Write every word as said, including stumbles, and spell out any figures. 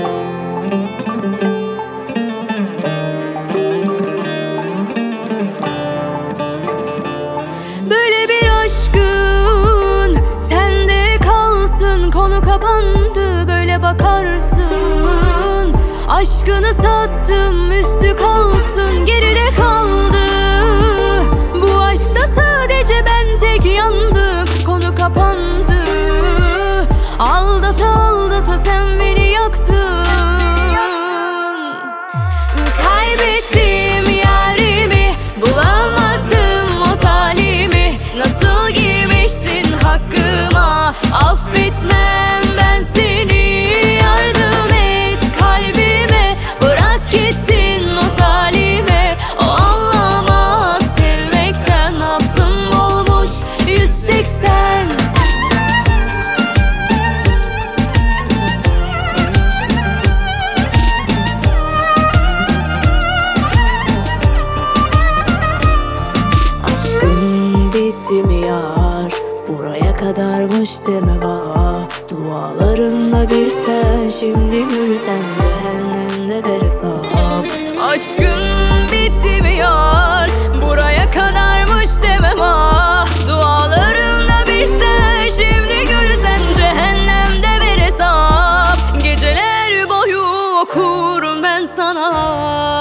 Böyle bir aşkın sende kalsın, konu kapandı, böyle bakarsın. Aşkını sattım, üstü kalsın, geride kaldı. Bu aşkta sadece ben tek yandım, konu kapandı. Aldata aldata sen beni yaktın. Kaybettim yarimi, bulamadım o salimi. Nasıl girmişsin hakkıma, affetmem ben seni. Yardım et kalbime, bırak gitsin o salime. O anlamaz sevmekten, nabzım olmuş yüz seksen. Aşkın bitti mi yar, buraya kadarmış deme vah. Dualarınla bir sen, şimdi gülsen cehennemde ver hesap. Aşkın bitti mi yar, buraya kadarmış demem ah. Dualarımla bir sen, şimdi gülsen cehennemde ver hesap. Geceler boyu okurum ben sana.